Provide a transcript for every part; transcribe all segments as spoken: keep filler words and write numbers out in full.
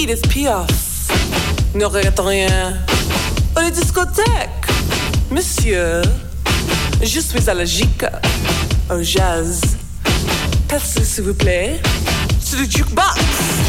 Edith Piaf. Ne regrette rien. Dans les discothèques, monsieur, je suis allergique au jazz. Passez s'il vous plaît sur le jukebox.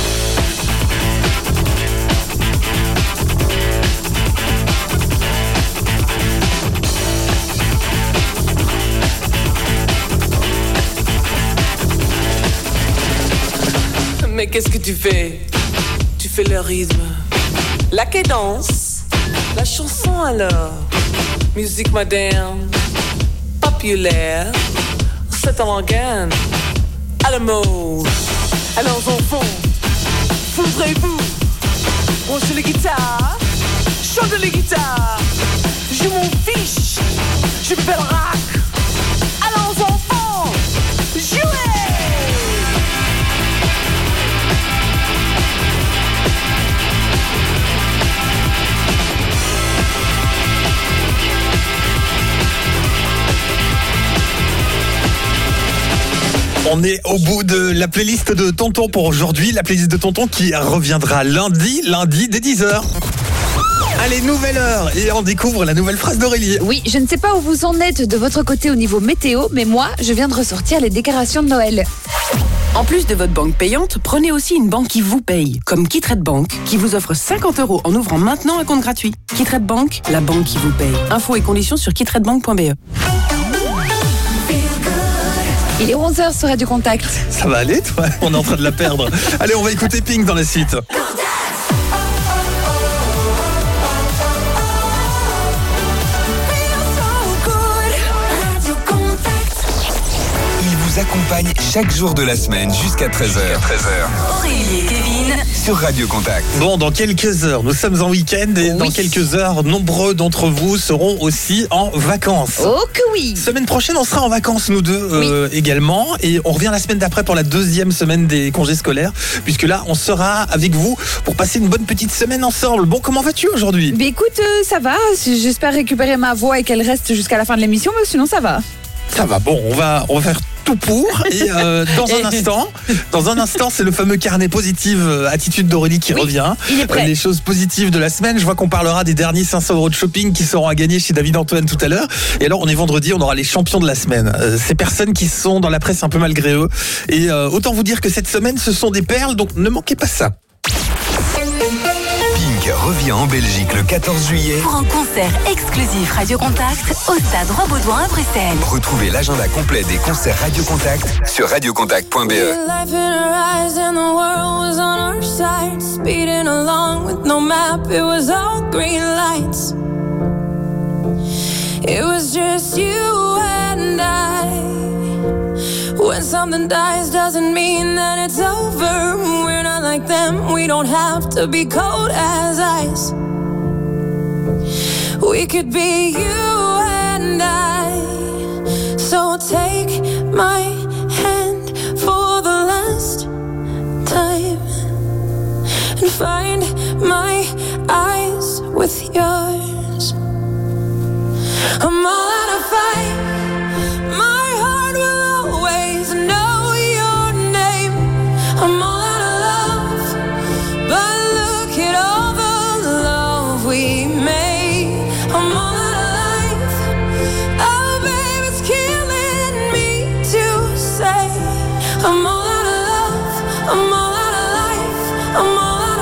Mais qu'est-ce que tu fais? Tu fais le rythme, la cadence, la chanson alors. Musique moderne, populaire, c'est en organe, à la mode. Alors enfants, fouvrez-vous, branchez les guitares, chantez les guitares. Je m'en fiche, je fais le rock. Alors enfants, jouez! On est au bout de la playlist de Tonton pour aujourd'hui. La playlist de Tonton qui reviendra lundi, lundi dès dix heures. Allez, nouvelle heure et on découvre la nouvelle phrase d'Aurélie. Oui, je ne sais pas où vous en êtes de votre côté au niveau météo, mais moi, je viens de ressortir les décorations de Noël. En plus de votre banque payante, prenez aussi une banque qui vous paye, comme KeyTrade Bank, qui vous offre cinquante euros en ouvrant maintenant un compte gratuit. KeyTrade Bank, la banque qui vous paye. Infos et conditions sur keytradebank point b e. Il est onze heures sur Radio Contact. Ça va aller, toi? On est en train de la perdre. Allez, on va écouter Pink dans la suite. Accompagne chaque jour de la semaine jusqu'à treize heures. Aurélie et Kevin sur Radio Contact. Bon, dans quelques heures, nous sommes en week-end et oui. Dans quelques heures, nombreux d'entre vous seront aussi en vacances. Oh que oui! Semaine prochaine, on sera en vacances, nous deux euh, oui. également. Et on revient la semaine d'après pour la deuxième semaine des congés scolaires. Puisque là, on sera avec vous pour passer une bonne petite semaine ensemble. Bon, comment vas-tu aujourd'hui? Mais écoute, euh, ça va. J'espère récupérer ma voix et qu'elle reste jusqu'à la fin de l'émission. Mais sinon, ça va. Ça va, bon, on va, on va faire tout pour. Et euh, dans un instant, dans un instant, c'est le fameux carnet positive euh, attitude d'Aurélie qui oui, revient. Il est prêt. Les choses positives de la semaine. Je vois qu'on parlera des derniers cinq cents euros de shopping qui seront à gagner chez David Antoine tout à l'heure. Et alors, on est vendredi, on aura les champions de la semaine. Euh, ces personnes qui sont dans la presse un peu malgré eux. Et euh, autant vous dire que cette semaine, ce sont des perles, donc ne manquez pas ça. Pink revient en Belgique le quatorze juillet pour un concert exclusif Radio Contact au stade Roi-Baudouin à Bruxelles. Retrouvez l'agenda complet des concerts Radio Contact sur radio contact point b e. When something dies doesn't mean that it's over. We're not like them, we don't have to be cold as ice. We could be you and I. So take my hand for the last time and find my eyes with yours. I'm all out of fight. I'm all out of love, but look at all the love we made. I'm all out of life, oh babe, it's killing me to say. I'm all out of love, I'm all out of life, I'm all out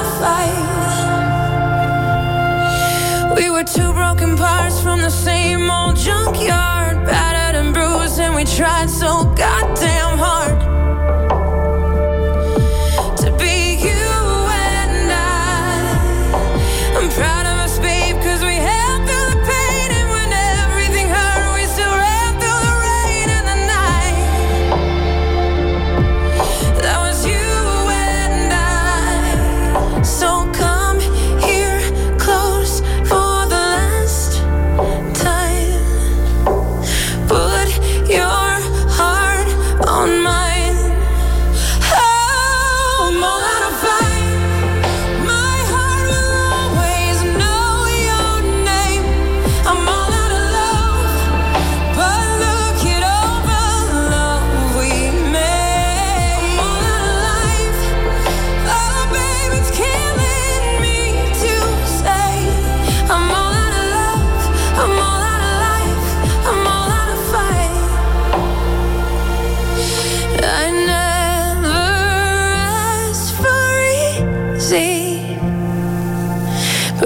of fight. We were two broken parts from the same old junkyard, battered and bruised, and we tried so goddamn hard. I'm proud of us, babe, cause we held through the pain. And when everything hurt, we still ran through the rain and the night. That was you and I. So come here close for the last time. Put your heart on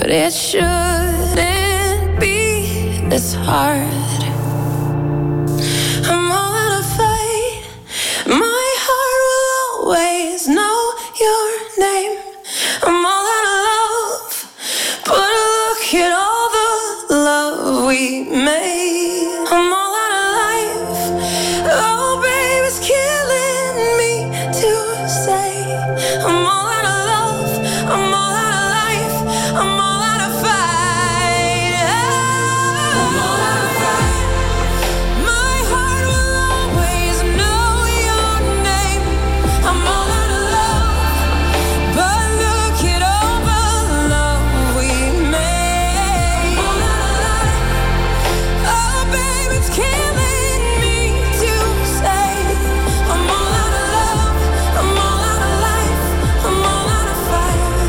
but it shouldn't be this hard. I'm all out of fight. My heart will always know your name. I'm all out of love, but look at all the love we made. I'm all out of life. Oh, babe, it's killing me to say. I'm all out of love. I'm all out of life. I'm all out of fight. Oh, I'm all out of fight. My heart will always know your name. I'm all out of love, but look at all the love we made. I'm all out of life. Oh, babe, it's killing me to say. I'm all out of love. I'm all out of life. I'm all out of fight.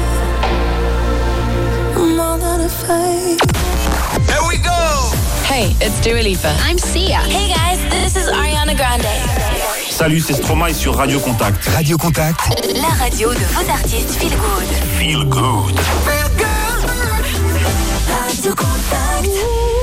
I'm all out of fight. Here we go. Hey, it's Dua Lipa. I'm Sia. Hey guys, this is Ariana Grande. Salut, c'est Stromae sur Radio Contact. Radio Contact. La radio de vos artistes feel good. Feel good. Radio Contact.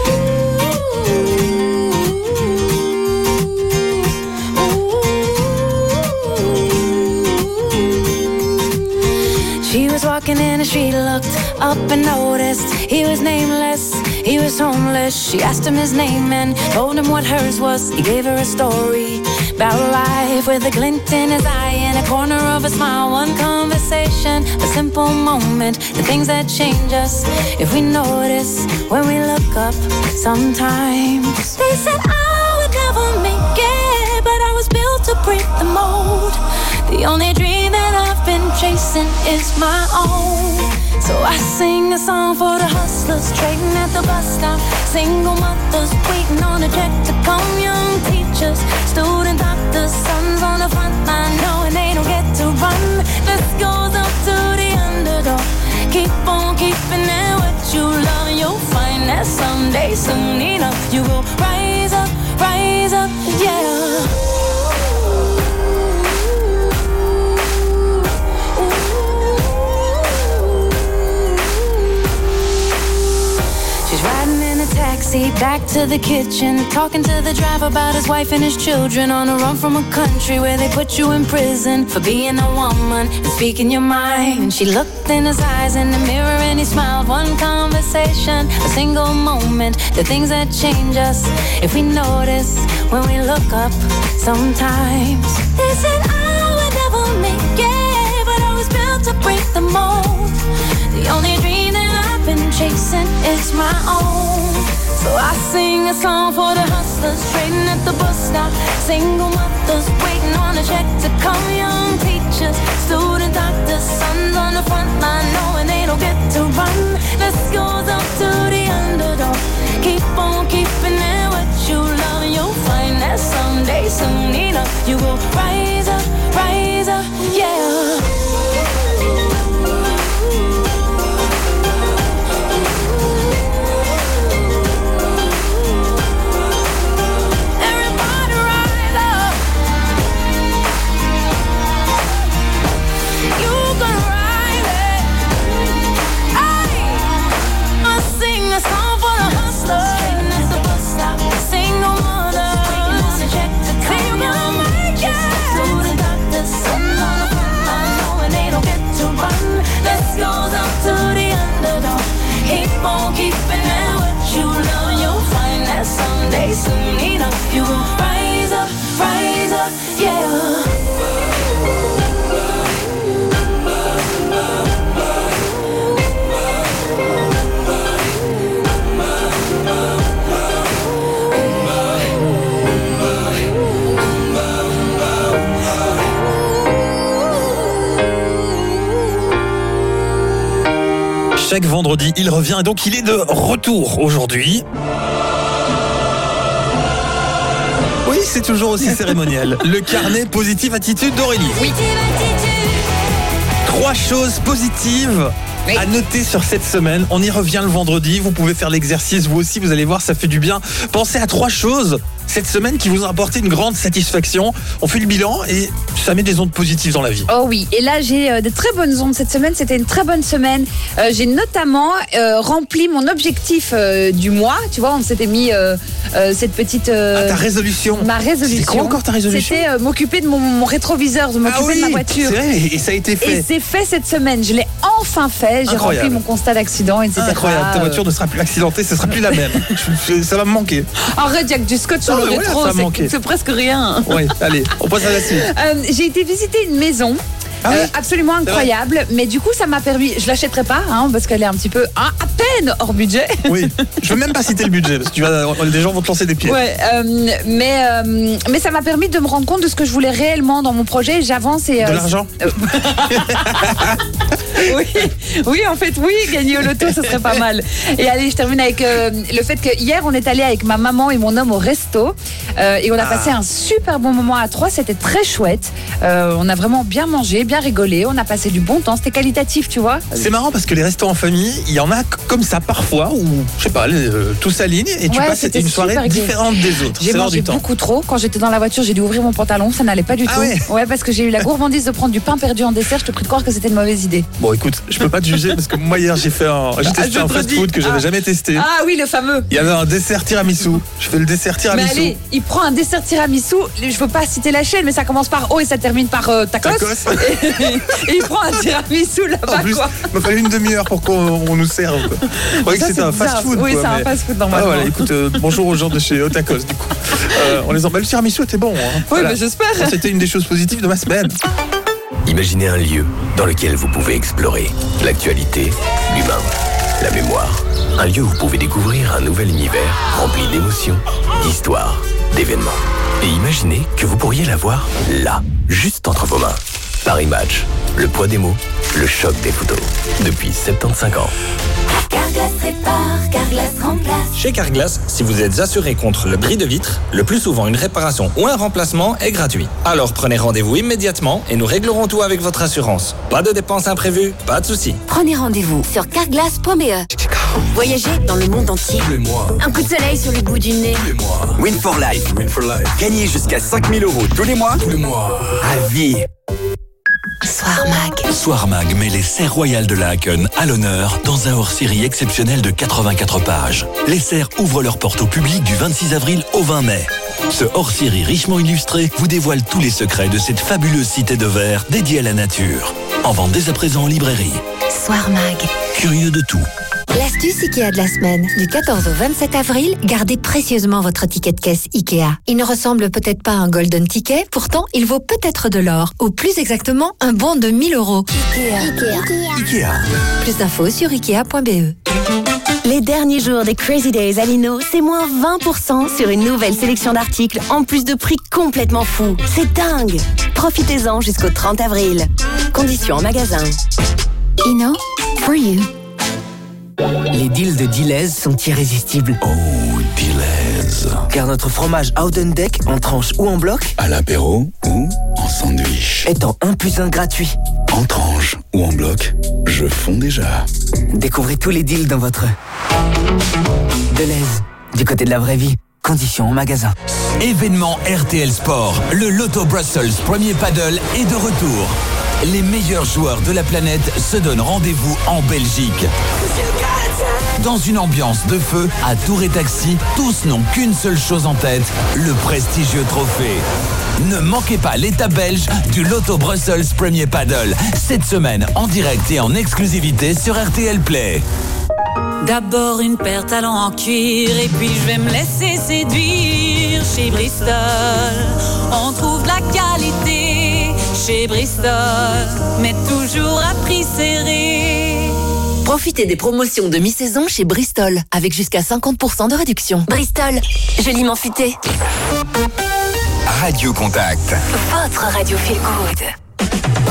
She was walking in the street, looked up and noticed he was nameless, he was homeless. She asked him his name and told him what hers was. He gave her a story about life with a glint in his eye and a corner of a smile. One conversation, a simple moment, the things that change us if we notice when we look up sometimes. They said I would never make it, but I was built to break the mold. The only dream that I've been chasing is my own. So I sing a song for the hustlers trading at the bus stop, single mothers waiting on a check to come, young teachers, student doctors, sons on the front line knowing they don't get to run. This goes up to the underdog. Keep on keeping it what you love, and you'll find that someday, soon enough, you will rise up, rise up, yeah. She's riding in a taxi back to the kitchen, talking to the driver about his wife and his children, on a run from a country where they put you in prison for being a woman and speaking your mind. And she looked in his eyes in the mirror and he smiled. One conversation, a single moment, the things that change us if we notice when we look up sometimes. They said I would never make it, but I was built to break the mold. The only dream that I've been chasing is my own. So I sing a song for the hustlers trading at the bus stop, single mothers waiting on a check to come, young teachers, student doctors, sons on the front line knowing they don't get to run. This goes up to the underdog. Keep on keeping it what you love, and you'll find that someday, soon enough, you will rise up, rise up, yeah. Keeping it what you love, you'll find that someday, soon enough, you will rise up, rise up, yeah. Chaque vendredi, il revient et donc il est de retour aujourd'hui. Oui, c'est toujours aussi cérémonial. Le carnet Positive Attitude d'Aurélie. Oui. Trois choses positives à noter sur cette semaine. On y revient le vendredi. Vous pouvez faire l'exercice vous aussi. Vous allez voir, ça fait du bien. Pensez à trois choses cette semaine qui vous a apporté une grande satisfaction. On fait le bilan et ça met des ondes positives dans la vie. Oh oui, et là j'ai euh, de très bonnes ondes cette semaine, c'était une très bonne semaine. Euh, j'ai notamment euh, rempli mon objectif euh, du mois, tu vois, on s'était mis euh, euh, cette petite... Euh, ah, ta résolution. Ma résolution. C'est quoi encore ta résolution? C'était euh, m'occuper de mon, mon rétroviseur, de m'occuper ah oui, de ma voiture. C'est vrai, et ça a été fait. Et c'est fait cette semaine, je l'ai enfin fait, j'ai Incroyable. rempli mon constat d'accident, et cetera. Incroyable, ta voiture ne sera plus accidentée, ce sera plus la même. Je- ça va me manquer. Arrête, il y a que du scotch sur Non, le mais voilà, rétro, ça a c'est- manqué. c'est presque rien. Oui, allez, on passe à la suite. Euh, j'ai été visiter une maison. Ah oui, euh, absolument incroyable, mais du coup ça m'a permis, je l'achèterai pas hein, parce qu'elle est un petit peu hein, à peine hors budget. Oui, je veux même pas citer le budget parce que tu vas, les gens vont te lancer des pieds. Ouais, euh, mais euh, mais ça m'a permis de me rendre compte de ce que je voulais réellement dans mon projet. J'avance et De euh, l'argent. oui, oui, en fait, oui, gagner au loto, ce serait pas mal. Et allez, je termine avec euh, le fait que hier, on est allé avec ma maman et mon homme au resto euh, et on a Ah. passé un super bon moment à trois. C'était très chouette. Euh, on a vraiment bien mangé, bien rigolé. On a passé du bon temps. C'était qualitatif, tu vois. C'est marrant parce que les restos en famille, il y en a comme ça parfois où, je sais pas, les, euh, tout s'aligne et tu Ouais, passes c'était une soirée super gai. différente des autres. J'ai C'est l'heure mangé du temps. beaucoup trop. Quand j'étais dans la voiture, j'ai dû ouvrir mon pantalon. Ça n'allait pas du Ah tout. ouais parce que j'ai eu la gourmandise de prendre du pain perdu en dessert. Je te prie de croire que c'était une mauvaise idée. Bon, écoute, je peux pas te juger parce que moi hier j'ai fait un, j'ai Ah, testé je un te fast dis. food que j'avais Ah. jamais testé. Ah oui, le fameux. Il y avait un dessert tiramisu. Je fais le dessert Mais tiramisu. allez, il prend un dessert tiramisu. Je veux pas citer la chaîne, mais ça commence par O et ça termine par euh, tacos. Tacos. Et, et il prend un tiramisu En là-bas, plus, quoi. il m'a fallu une demi-heure pour qu'on on nous serve. Je croyais que Ça, c'était c'est un bizarre. fast food. Oui, quoi, c'est un mais- fast-food Ah, normalement. voilà, écoute, euh, bonjour aux gens de chez Otakos du coup. Euh, on les embête. Le tiramisu était bon. Hein. Oui, Voilà. mais j'espère. C'était une des choses positives de ma semaine. Imaginez un lieu dans lequel vous pouvez explorer l'actualité, l'humain, la mémoire. Un lieu où vous pouvez découvrir un nouvel univers rempli d'émotions, d'histoires, d'événements. Et imaginez que vous pourriez l'avoir là, juste entre vos mains. Paris Match, le poids des mots, le choc des photos. Depuis soixante-quinze ans. Carglass répare, Carglass remplace. Chez Carglass, si vous êtes assuré contre le bris de vitre, le plus souvent une réparation ou un remplacement est gratuit. Alors prenez rendez-vous immédiatement et nous réglerons tout avec votre assurance. Pas de dépenses imprévues, pas de soucis. Prenez rendez-vous sur carglass point b e. Voyagez dans le monde entier. Tous les mois, Un coup de soleil sur le bout du nez. tous les mois, Win for Life. Win for life, Gagnez jusqu'à cinq mille euros tous les mois. tous les mois. À vie. Soir Mag. Soir Mag met les serres royales de Laken à l'honneur dans un hors-série exceptionnel de quatre-vingt-quatre pages. Les serres ouvrent leurs portes au public du vingt-six avril au vingt mai. Ce hors-série richement illustré vous dévoile tous les secrets de cette fabuleuse cité de verre dédiée à la nature. En vente dès à présent en librairie. Soir Mag. Curieux de tout. L'astuce Ikea de la semaine. Du quatorze au vingt-sept avril, gardez précieusement votre ticket de caisse Ikea. Il ne ressemble peut-être pas à un golden ticket, pourtant il vaut peut-être de l'or. Ou plus exactement, un bon de mille euros. Ikea. Ikea. Plus d'infos sur ikea point b e. Les derniers jours des Crazy Days à Lino, c'est moins vingt pour cent sur une nouvelle sélection d'articles, en plus de prix complètement fous. C'est dingue! Profitez-en jusqu'au trente avril. Conditions en magasin. Ino, for you. Les deals de Deleuze sont irrésistibles. Oh, Deleuze. Car notre fromage Outdendeck, en tranche ou en bloc, À l'apéro ou en sandwich. est en un plus un gratuit. En tranche ou en bloc, je fonds déjà. Découvrez tous les deals dans votre Deleuze. Du côté de la vraie vie. Conditions en magasin. Événement R T L Sport, le Lotto Brussels Premier Paddle est de retour. Les meilleurs joueurs de la planète se donnent rendez-vous en Belgique. Dans une ambiance de feu, à Tour et Taxi, tous n'ont qu'une seule chose en tête, le prestigieux trophée. Ne manquez pas l'étape belge du Lotto Brussels Premier Paddle, cette semaine en direct et en exclusivité sur R T L Play. D'abord une paire de talons en cuir et puis je vais me laisser séduire chez Bristol. On trouve de la qualité chez Bristol, mais toujours à prix serré. Profitez des promotions de mi-saison chez Bristol, avec jusqu'à cinquante pour cent de réduction. Bristol, joliment futé. Radio Contact. Votre radio feel good.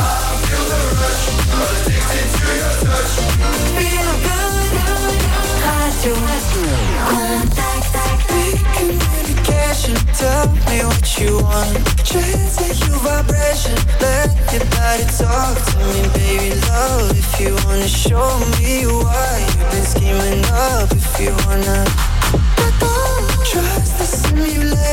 Tell me what you want. Translate your vibration. Let your body talk to me, baby. Love, if you wanna show me why you've been scheming up. If you wanna trust the simulation.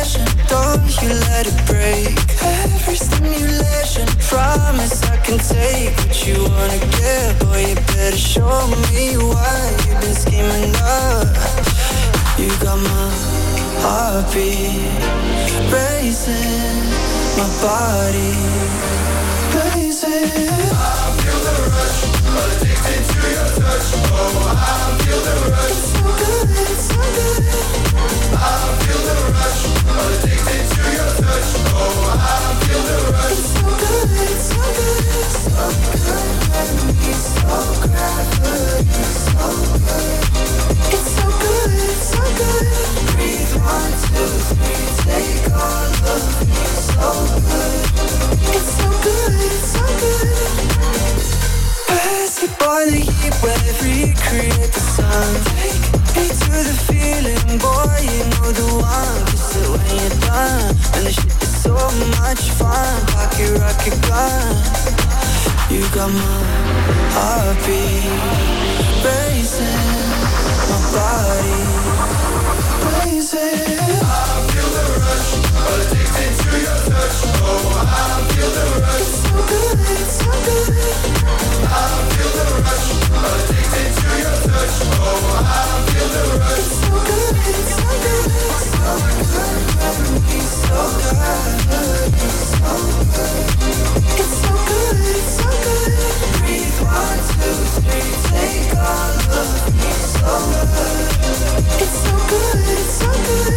possession, don't you let it break. Every stimulation, promise I can take what you wanna get. Boy, you better show me why you've been scheming up. You got my heartbeat racing, my body racing. I feel the rush, addicted to your touch. Oh, I feel the rush. It's so good, it's so good. I feel the rush, addicted to your touch. Oh, I feel the rush. It's so good, it's so good. So good, so gravity, so good. It's so good, it's so good. Breathe one, two, three, take all of me. So good. It's so good, it's so good. Pass it by the heat wave, recreate the sun. Take me to the feeling, boy, you know the one. Kiss it when you're done, and the shit is so much fun. Pocket rocket gun, you got my heartbeat racing, my body racing. I feel the rush, addicted to your touch. Oh, I feel the rush. It's so good, it's so good. I feel the rush, addicted to your touch. Oh, I feel the rush. It's so good, it's so good. So good, so good, so good. It's so good, it's so good. Breathe one, two, three, take all of me. So good. It's so good, it's so good.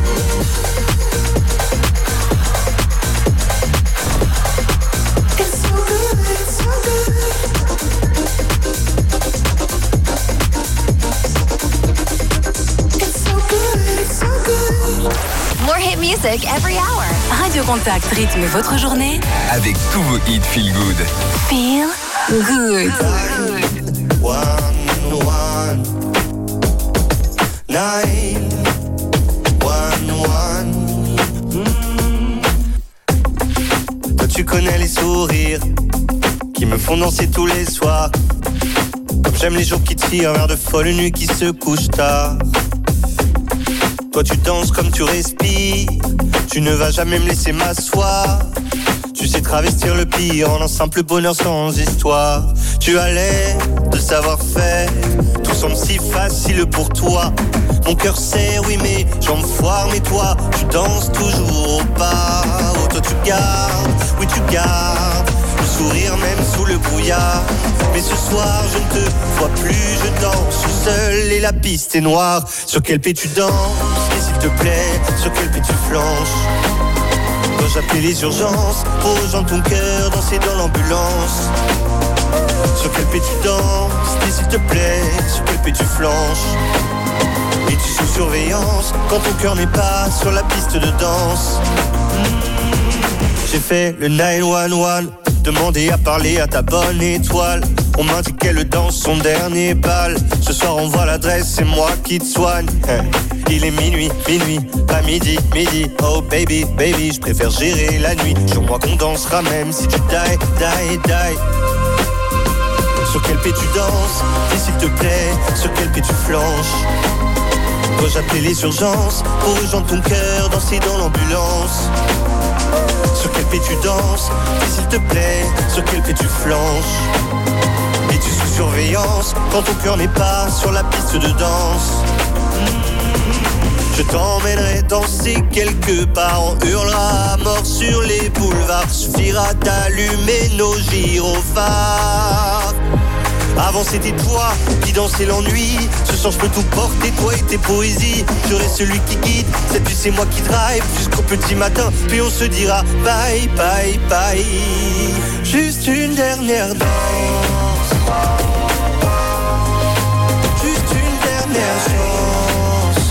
It's so good, it's so good. It's so good, it's so good. More hit music every hour. Radio Contact rythme votre journée avec tous vos hits Feel Good. Feel Good. One, one, nine, one, one. Mm. Toi tu connais les sourires qui me font danser tous les soirs. Comme j'aime les jours qui tirent vers de folles nuits qui se couchent tard. Toi tu danses comme tu respires, tu ne vas jamais me laisser m'asseoir. Tu sais travestir le pire en un simple bonheur sans histoire. Tu as l'air de savoir faire, tout semble si facile pour toi. Mon cœur serre, oui mais jambes foire, mais toi tu danses toujours au pas. Oh toi tu gardes, oui tu gardes le sourire même sous le brouillard. Mais ce soir je ne te vois plus, je danse seul et la piste est noire. Sur quel pied tu danses, et s'il te plaît, sur quel pied tu flanches. Dois-je appeler les urgences pour rejoindre ton cœur, danser dans l'ambulance. Sur quel pied tu danses, et s'il te plaît, sur quel pied tu flanches. Es-tu sous surveillance quand ton cœur n'est pas sur la piste de danse? J'ai fait le neuf un un, demandé à parler à ta bonne étoile. On m'a dit qu'elle danse son dernier bal. Ce soir on voit l'adresse, c'est moi qui te soigne. Il est minuit, minuit, pas midi, midi. Oh baby, baby, je préfère gérer la nuit. Jure-moi qu'on dansera même si tu die, die, die. Sur quel pied tu danses, et s'il te plaît, sur quel pied tu flanches. Dois-je appeler les urgences pour rejoindre ton cœur, danser dans l'ambulance. Sur quel pied tu danses, et s'il te plaît, sur quel pied tu flanches. Es-tu sous surveillance quand ton cœur n'est pas sur la piste de danse? Je t'emmènerai danser quelque part, on hurlera à mort sur les boulevards. Suffira d'allumer nos gyrophares. Avant c'était toi qui dansais l'ennui. Ce soir je peux tout porter, toi et tes poésies. Je reste celui qui guide, cette nuit c'est moi qui drive jusqu'au petit matin, puis on se dira bye bye bye. Juste une dernière danse, juste une dernière chance.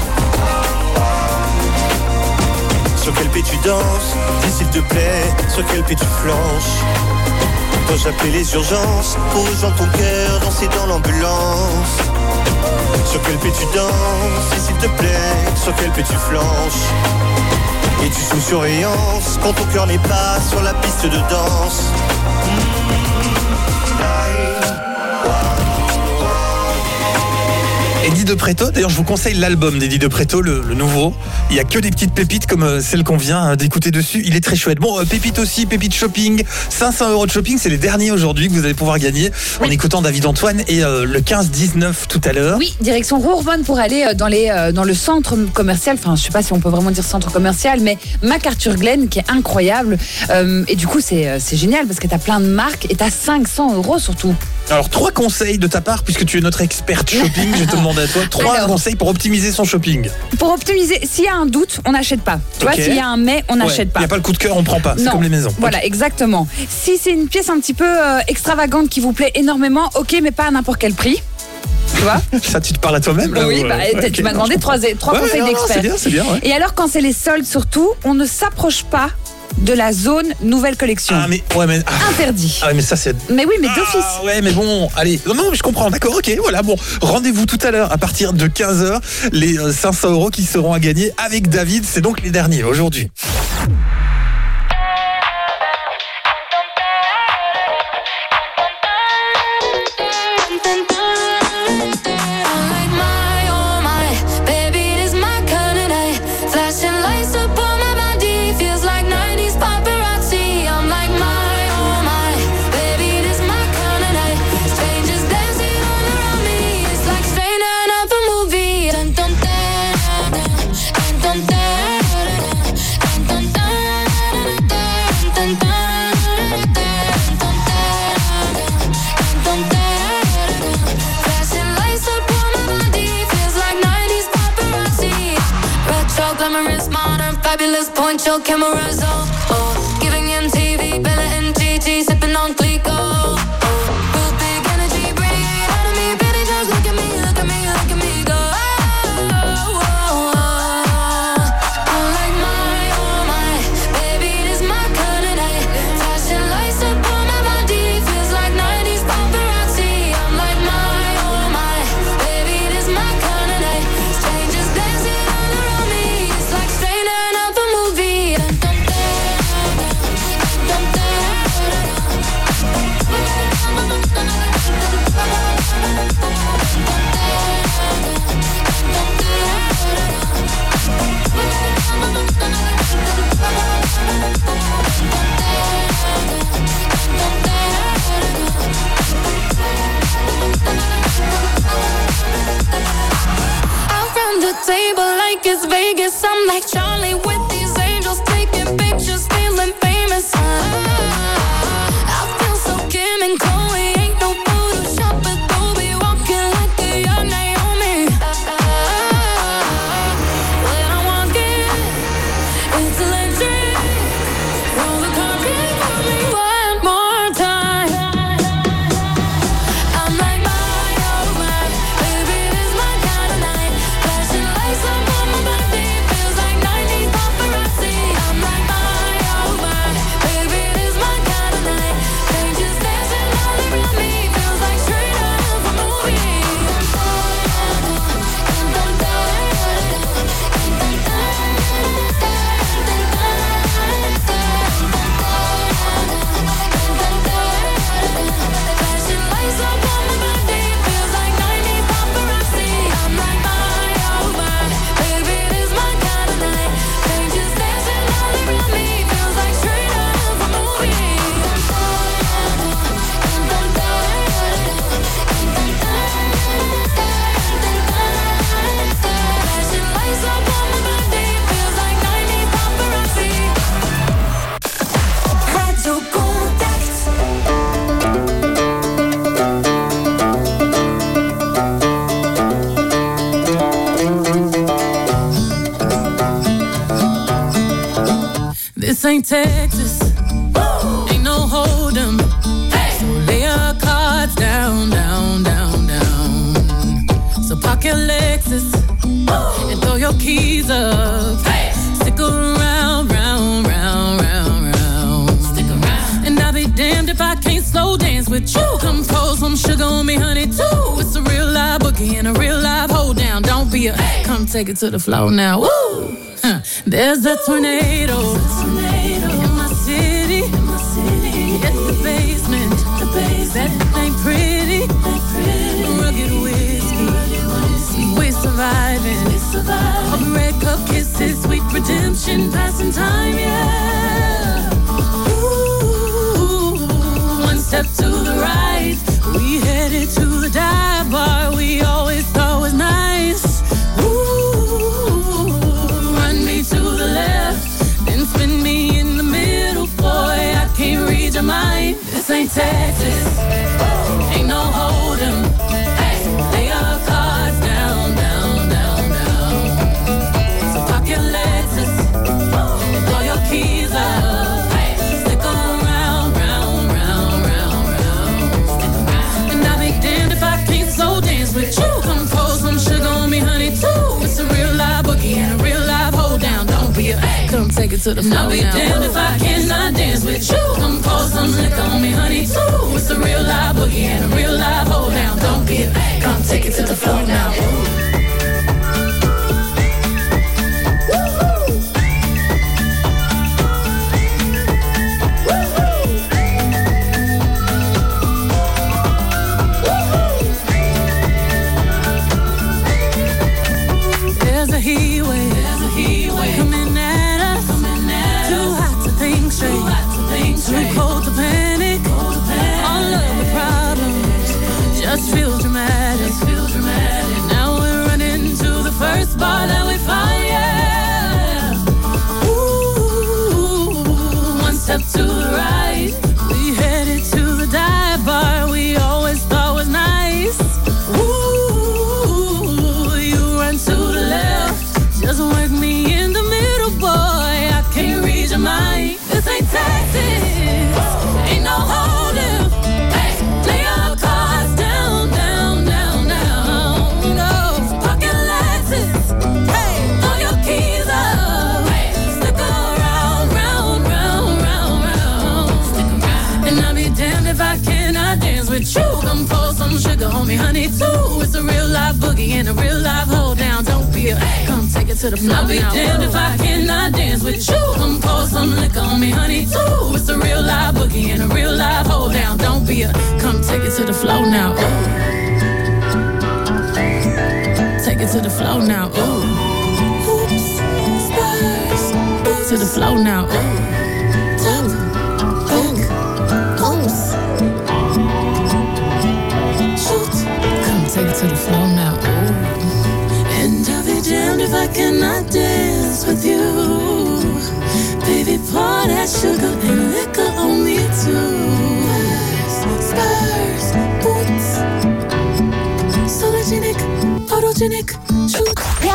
Sur quel pied tu danses, dis s'il te plaît, sur quel pied tu flanches. Dois-je appeler les urgences pour rejoindre ton cœur, danser dans l'ambulance. Sur quel pied tu danses, et s'il te plaît, sur quel pied tu flanches. Es-tu sous surveillance quand ton cœur n'est pas sur la piste de danse? Eddie De Pretto, d'ailleurs je vous conseille l'album d'Eddie De Pretto, le, le nouveau. Il y a que des petites pépites comme euh, celle qu'on vient d'écouter dessus. Il est très chouette. Bon, euh, pépite aussi, pépite shopping. cinq cents euros de shopping, c'est les derniers aujourd'hui que vous allez pouvoir gagner oui. en écoutant David Antoine et euh, le quinze dix-neuf tout à l'heure. Oui, direction Rouen pour aller dans, les, euh, dans le centre commercial. Enfin, je sais pas si on peut vraiment dire centre commercial, mais MacArthur Glen qui est incroyable. Euh, et du coup, c'est, c'est génial parce que t'as plein de marques et t'as cinq cents euros surtout. Alors, trois conseils de ta part, puisque tu es notre experte shopping, je te demande à toi, trois Alors, conseils pour optimiser son shopping. Pour optimiser, s'il y a un doute, on n'achète pas. Tu okay. vois, s'il y a un mais, on n'achète ouais, pas. Il n'y a pas le coup de cœur, on prend pas. C'est non. comme les maisons. Voilà, okay. exactement. Si c'est une pièce un petit peu euh, extravagante qui vous plaît énormément, ok, mais pas à n'importe quel prix. Tu vois Ça, tu te parles à toi-même là, Oui, ou... bah, okay. tu m'as demandé trois, trois ouais, conseils non, d'expert. C'est bien, c'est bien. Ouais. Et alors, quand c'est les soldes surtout, on ne s'approche pas de la zone nouvelle collection. Ah mais ouais mais ah, interdit. Ah mais ça c'est. Mais oui mais ah, d'office. Ouais mais bon allez non non je comprends d'accord ok voilà bon rendez-vous tout à l'heure à partir de quinze heures les cinq cents euros qui seront à gagner avec David, c'est donc les derniers aujourd'hui. Fabulous, point your cameras off. Oh, giving M T V, Bella and Gigi, sipping on Clico. Oh, real big energy, radiate out of me, baby, just look at me, look at me, look at me go. Oh, oh, oh, oh. I'm like my, oh my, baby, this my kind of night. Flashing lights up on my body, feels like nineties paparazzi. I'm like my, oh my, baby, this my kind of night. Strangers dancing all around me, it's like straight out of a movie. Around the table like it's Vegas, I'm like Charlie with these angels taking pictures, feeling famous. I feel so Kim and Chloe, ain't no Photoshop, but Adobe, walking like a young Naomi. When I walk in, it's electric. Roll the carpet for me one more time. I'm like my, oh my, baby, this my kind of night. Flashing lights up on my body, feels like nineties paparazzi. I'm like my, oh my, baby, this my kind of night. Strangers dancing all around me, feels like straight out of a movie. Flashing lights up on my body, feels like nineties paparazzi. I'm like my, oh my, baby, this my kind of night. Strangers dancing all around me, feels like straight out of a movie. Flashing lights up on my body, feels like nineties paparazzi. Radio Contact. This ain't Texas, ain't no hold 'em. So lay your cards down, down, down, down. So park your Lexus and throw your keys up. Stick around, round, round, round, round. Stick around. And I'll be damned if I can't slow dance with you. Come pour some sugar on me, honey, too. It's a real live boogie and a real live hold down. Don't be a, come take it to the floor now. Woo! Huh. There's a tornado in my city. It's the basement. That ain't pretty. Rugged whiskey. This ain't Texas. Ain't no hold'em. Hey, lay your cards down, down, down, down. So park your Lexus and throw your keys up. Hey, stick around, round, round, round, round. Stick around. And I'll be damned if I can't slow dance with you. Come pour some sugar on me, honey, too. It's a real live boogie and a real live hold down. Don't be a come take it to the floor. I'll be damned if I cannot dance with you. Come pour some liquor on me, honey, too. It's a real live boogie and a real live hold down. Don't be a come take it to the floor now. There's a heat wave, there's a heat wave coming at us, coming at too us. Hot to think straight, too hot to think straight, too cold to panic, cold to panic. All of the problems just feel dramatic, just feel dramatic. Now we're running to the first bar that we find, yeah. Ooh, one step to the right, we headed to the dive bar we always thought was nice. Ooh, you run to the left, just work me in the middle, boy. I can't read your mind. This ain't Texas, ain't no hold'em. Hey, lay your cards down, down, down, down. No, park your Lexus. Hey, throw your keys up. Hey, stick around, round, round, round, round. Stick around. And I'll be damned if I cannot dance with you. Come pour some sugar on me, honey, too. It's a real live boogie and a real live hold down. Don't be a come take it to the floor. I'll be damned if I cannot dance with you. Come pour some liquor on me, honey, too. It's a real live boogie and a real live hold down. Don't be a come take it to the floor now. Ooh. Take it to the floor now. Ooh. Oops, spurs. Ooh. To the floor now. Ooh. Talk, think, oops. Shoot. Come take it to the floor now. Ooh. And I'll be damned if I cannot dance with you. Baby, pour that sugar and liquor on me too. Spurs, boots, sologenic, photogenic, shoot.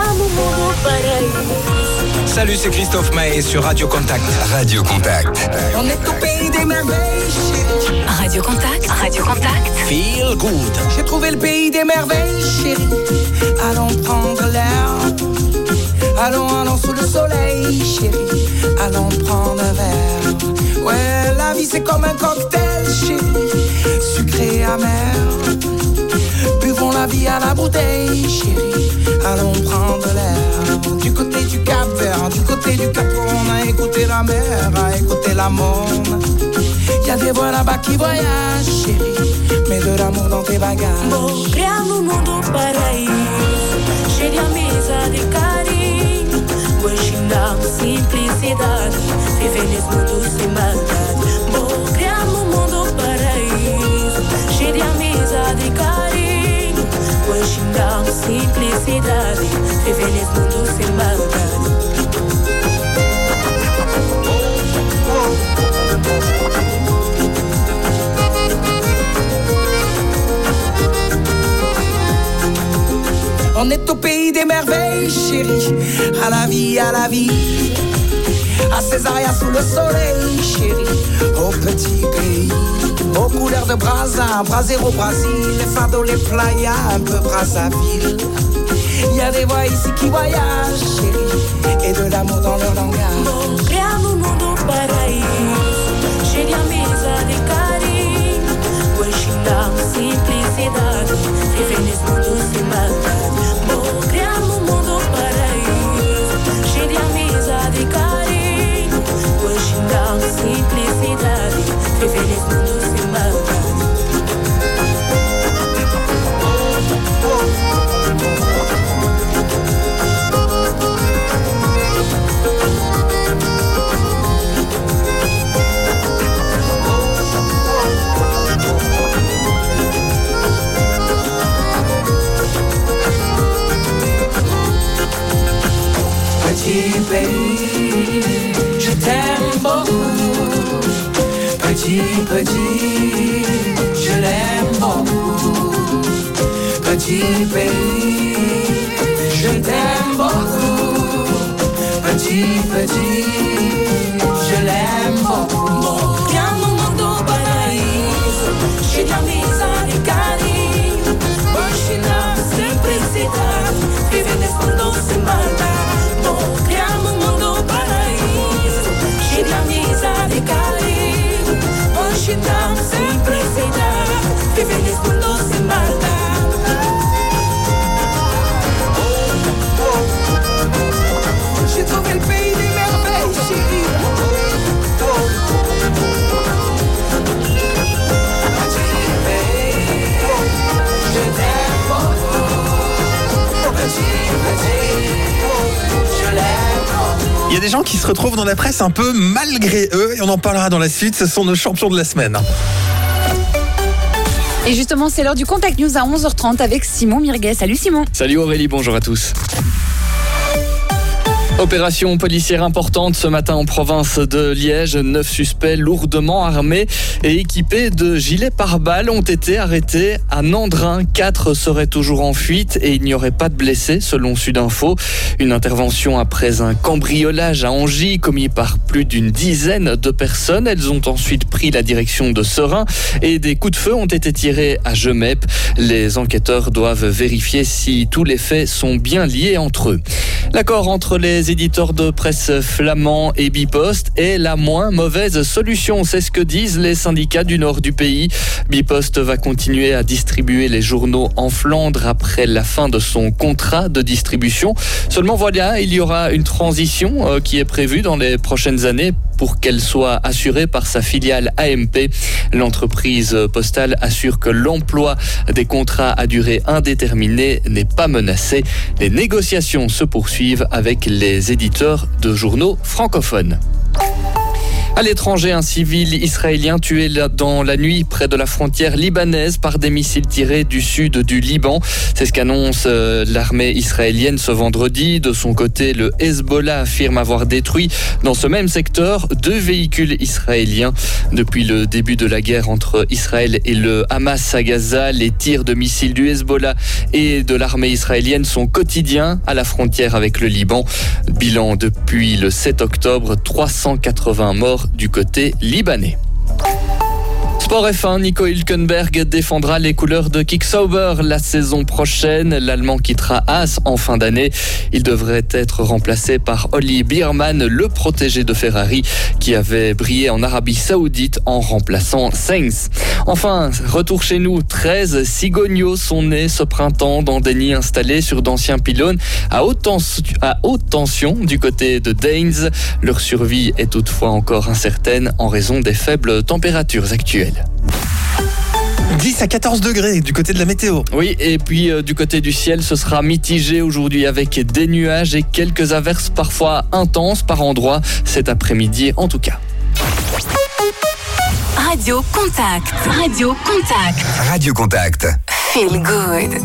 Salut, c'est Christophe Maé sur Radio Contact. Radio Contact. On est au pays des merveilles, chérie. Radio Contact, Radio Contact. Feel good. J'ai trouvé le pays des merveilles, chérie. Allons prendre l'air. Allons, allons sous le soleil, chérie. Allons prendre un verre. Ouais, la vie c'est comme un cocktail, chérie. Sucré et amer. Buvons la vie à la bouteille, chérie. Allons prendre l'air. Du côté du Cap Vert, du côté du Cap, on a écouté la mer, a écouté la monde. Y'a des voix là-bas qui voyagent, chérie. Mets de l'amour dans tes bagages. Vou criar no mundo paraíso, cheio de amizade e carinho. Guaxinal, simplicidade, viver nesse mundo sem maldade. Vou criar no mundo paraíso, cheio de amizade e carinho. Guaxinal, simplicidade, viver nesse mundo sem maldade. On est au pays des merveilles, chérie. À la vie, à la vie. À Césaria sous le soleil, chérie. Au petit pays, aux couleurs de Brazza, Brasil au Brésil, les fardeaux, les playas, un peu Brazzaville. Il y a des voix ici qui voyagent, chérie, et de l'amour dans leur langage. Vou criar no mundo paraíso, cheio de amizade e carinho. Guaxinal, simplicidade, viver nesse mundo sem maldade. Vou criar no mundo paraíso, cheio de amizade e carinho. Guaxinal, simplicidade, viver nesse mundo sem maldade. Petit, petit, je l'aime beaucoup. Petit pays, je t'aime beaucoup. Petit, petit, je l'aime beaucoup. Chiamo un mondo paraíso, cheio de amizade e carinho. Imagina simplicidade, viver nesse mundo sem maldade. Criamo um mundo paraíso, cheio de amizade e carinho. Imagina simplicidade, viver nesse mundo sem maldade. J'ai trouvé le pays des merveilles, chérie. Il y a des gens qui se retrouvent dans la presse un peu malgré eux et on en parlera dans la suite. Ce sont nos champions de la semaine. Et justement, c'est l'heure du Contact News à onze heures trente avec Simon Mirguet. Salut Simon. Salut Aurélie, bonjour à tous. Opération policière importante ce matin en province de Liège. Neuf suspects lourdement armés et équipés de gilets pare-balles ont été arrêtés à Nandrin. Quatre seraient toujours en fuite et il n'y aurait pas de blessés selon Sudinfo. Une intervention après un cambriolage à Angy commis par plus d'une dizaine de personnes. Elles ont ensuite pris la direction de Serein et des coups de feu ont été tirés à Gemep. Les enquêteurs doivent vérifier si tous les faits sont bien liés entre eux. L'accord entre les éditeurs de presse flamands et Bipost est la moins mauvaise solution. C'est ce que disent les syndicats du nord du pays. Bipost va continuer à distribuer les journaux en Flandre après la fin de son contrat de distribution. Seulement voilà, il y aura une transition qui est prévue dans les prochaines années pour qu'elle soit assurée par sa filiale A M P. L'entreprise postale assure que l'emploi des contrats à durée indéterminée n'est pas menacé. Les négociations se poursuivent avec les éditeurs de journaux francophones. À l'étranger, un civil israélien tué dans la nuit près de la frontière libanaise par des missiles tirés du sud du Liban. C'est ce qu'annonce l'armée israélienne ce vendredi. De son côté, le Hezbollah affirme avoir détruit dans ce même secteur deux véhicules israéliens. Depuis le début de la guerre entre Israël et le Hamas à Gaza, les tirs de missiles du Hezbollah et de l'armée israélienne sont quotidiens à la frontière avec le Liban. Bilan depuis le sept octobre, trois cent quatre-vingts morts du côté libanais. Sport F un, Nico Hülkenberg défendra les couleurs de Kick-Sauber la saison prochaine. L'Allemand quittera Haas en fin d'année. Il devrait être remplacé par Olli Biermann, le protégé de Ferrari, qui avait brillé en Arabie Saoudite en remplaçant Sainz. Enfin, retour chez nous, treize cigognos sont nés ce printemps dans des nids installés sur d'anciens pylônes à haute, tension, à haute tension du côté de Daines. Leur survie est toutefois encore incertaine en raison des faibles températures actuelles. dix à quatorze degrés du côté de la météo. Oui, et puis euh, du côté du ciel, ce sera mitigé aujourd'hui avec des nuages et quelques averses parfois intenses par endroits cet après-midi en tout cas. Radio Contact. Radio Contact. Radio Contact. Feel good.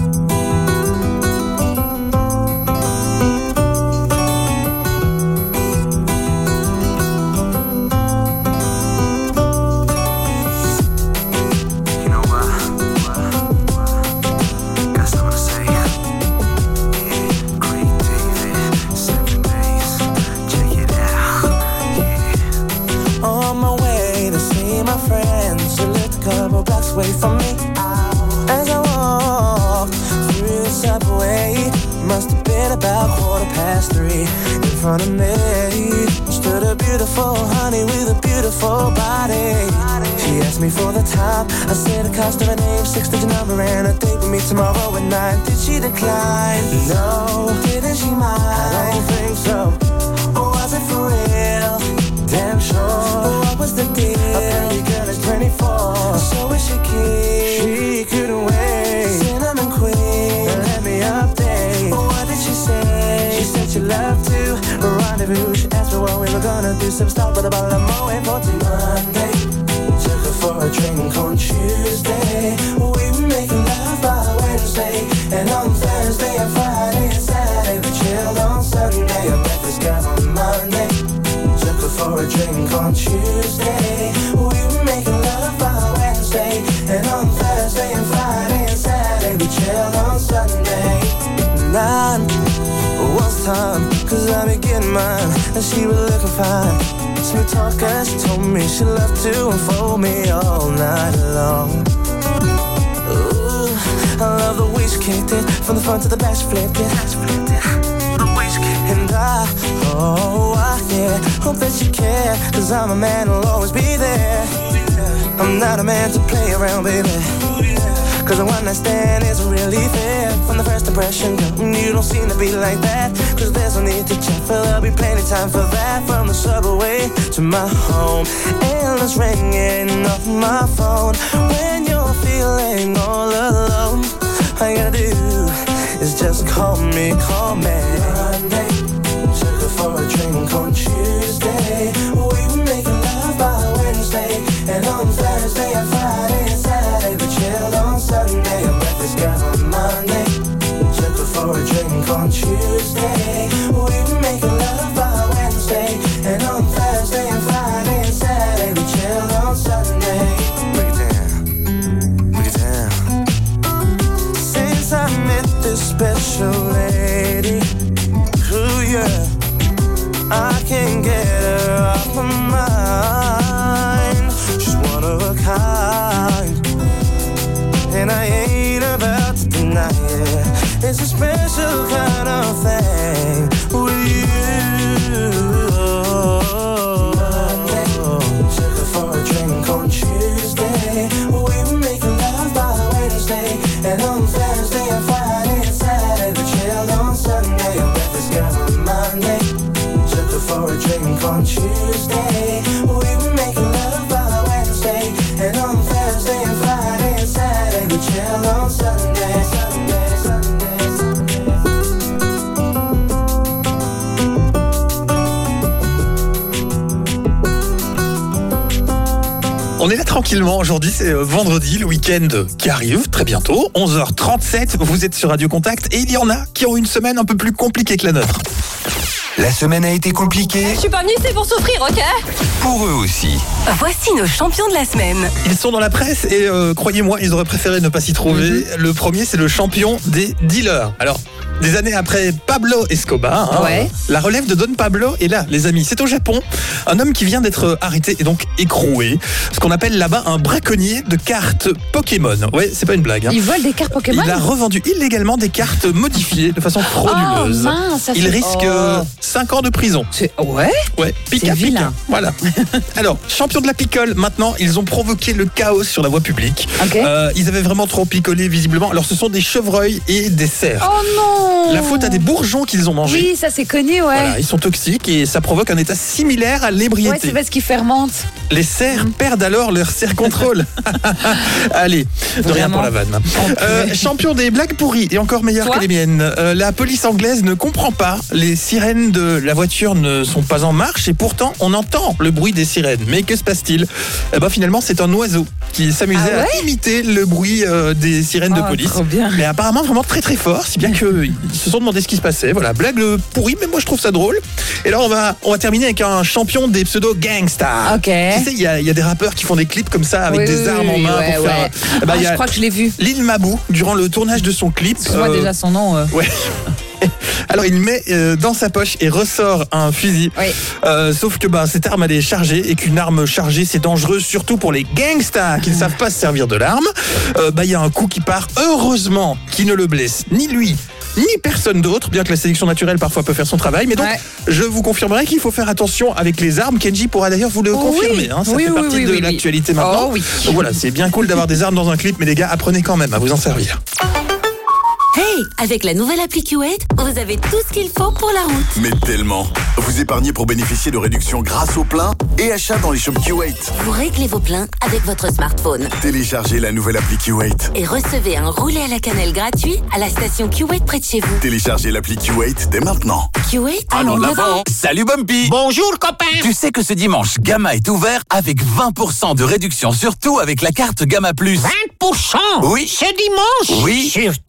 Away from me as I walked through the subway. Must have been about quarter past three. In front of me stood a beautiful honey with a beautiful body. She asked me for the time. I said the cost of her name, six-digit number, and a date with me tomorrow at nine. Did she decline? No. Didn't she mind? I don't think so. Or was it for real? Damn sure. What was the deal? A pretty girl is twenty-four, so is she keen? She couldn't wait. Cinnamon queen, let me update. What did she say? She said she loved to rendezvous. She asked me what we were gonna do. Some stop with a bottle of Moët for till Monday. Took her for a drink on Tuesday. We were making love by Wednesday, and on Thursday and Friday and Saturday we chilled on Sunday. I met this guy on Monday. Took her for a drink on Tuesday. We were making time, cause I be getting mine, and she was looking fine. Smooth talker, she told me she loved to unfold me all night long. Ooh, I love the way she kicked it, from the front to the back she flipped it. The way she kicked it. And I, oh, I, yeah, hope that you care, cause I'm a man who'll always be there. I'm not a man to play around, baby, cause a one night stand isn't really fair. From the first impression, girl, you don't seem to be like that, cause there's no need to check, for there'll be plenty time for that. From the subway to my home, endless ringing off my phone. When you're feeling all alone, all you gotta do is just call me, call me. Monday, took her for a drink on Tuesday. We were making love by Wednesday, and on Thursday and Friday and Saturday we chilled on Sunday. I met this girl on Monday, took her for a drink on Tuesday. We were making love by Wednesday, and on Thursday and Friday and Saturday we chilled on Sunday. Break it down, break it down. Since I met this special lady, ooh yeah, I can't get her off my mind. She's one of a kind, and I ain't about to deny it. It's a special kind of thing with you. Monday, took her for a drink on Tuesday. We were making love by Wednesday, and on Thursday and Friday and Saturday we chilled on Sunday. I met this girl on Monday, took her for a drink on Tuesday. We were making love by Wednesday, and on Thursday and Friday and Saturday we chilled on Sunday. Sunday, Sunday, Sunday. On est là tranquillement, aujourd'hui c'est vendredi, le week-end qui arrive très bientôt, onze heures trente-sept, vous êtes sur Radio Contact et il y en a qui ont une semaine un peu plus compliquée que la nôtre. La semaine a été compliquée. Je suis pas venue ici pour souffrir, ok? Pour eux aussi. Voici nos champions de la semaine. Ils sont dans la presse et euh, croyez-moi, ils auraient préféré ne pas s'y trouver. Mm-hmm. Le premier, c'est le champion des dealers. Alors, des années après Pablo Escobar, hein, ouais. La relève de Don Pablo est là, les amis. C'est au Japon, un homme qui vient d'être arrêté et donc écroué. Ce qu'on appelle là-bas un braconnier de cartes Pokémon. Ouais, c'est pas une blague. Hein. Il vole des cartes Pokémon. Il a revendu illégalement des cartes modifiées de façon frauduleuse. Oh, mince, ça Il fait... risque oh. cinq ans de prison. C'est... Ouais. Ouais, pica, c'est vilain. Pica. Voilà. Alors, champion de la picole, maintenant, ils ont provoqué le chaos sur la voie publique. Okay. Euh, ils avaient vraiment trop picolé, visiblement. Alors, ce sont des chevreuils et des cerfs. Oh non. La faute à des bourgeons qu'ils ont mangés. Oui, ça c'est connu, ouais. Voilà, ils sont toxiques et ça provoque un état similaire à l'ébriété. Ouais, c'est parce qu'ils fermentent. Les cerfs mmh. perdent alors leur cerf-contrôle. Allez, de Vraiment. Rien pour la vanne. Euh, champion des blagues pourries et encore meilleures Toi que les miennes. Euh, la police anglaise ne comprend pas. Les sirènes de la voiture ne sont pas en marche et pourtant on entend le bruit des sirènes. Mais que se passe-t-il ? Eh ben, finalement, c'est un oiseau qui s'amusait ah ouais à imiter le bruit euh, des sirènes oh, de police. Mais apparemment vraiment très très fort, si bien qu'ils se sont demandé ce qui se passait. Voilà, blague pourrie, mais moi je trouve ça drôle. Et là on va, on va terminer avec un champion des pseudo-gangsters. Ok. Tu sais, il y, y a des rappeurs qui font des clips comme ça avec oui, des armes en main ouais, pour ouais. faire... Ah, bah, je crois que je l'ai vu. Lil Mabou, durant le tournage de son clip... Excuse-moi euh... déjà son nom. Euh... Ouais. Alors il met euh, dans sa poche et ressort un fusil. Oui. Euh, sauf que bah, cette arme elle est chargée et qu'une arme chargée c'est dangereux surtout pour les gangsters qui ne savent pas se servir de l'arme. Euh, bah il y a un coup qui part, heureusement qui ne le blesse ni lui ni personne d'autre, bien que la sélection naturelle parfois peut faire son travail. Mais donc, ouais. je vous confirmerai qu'il faut faire attention avec les armes. Kenji pourra d'ailleurs vous le oui. confirmer. Hein, ça oui, fait oui, partie oui, de oui, l'actualité oui. maintenant. Oh, oui. Donc voilà, c'est bien cool d'avoir des armes dans un clip, mais les gars, apprenez quand même à vous en servir. Hey, avec la nouvelle appli Q huit, vous avez tout ce qu'il faut pour la route. Mais tellement. Vous épargnez pour bénéficier de réductions grâce au plein et achat dans les shops Q huit. Vous réglez vos pleins avec votre smartphone. Téléchargez la nouvelle appli Q huit. Et recevez un roulé à la cannelle gratuit à la station Q huit près de chez vous. Téléchargez l'appli Q huit dès maintenant. Q huit, allons de l'avant. Salut Bumpy. Bonjour copain. Tu sais que ce dimanche, Gamma est ouvert avec vingt pour cent de réduction, surtout avec la carte Gamma Plus. vingt pour cent Oui. Ce dimanche? Oui. Surtout? Oui,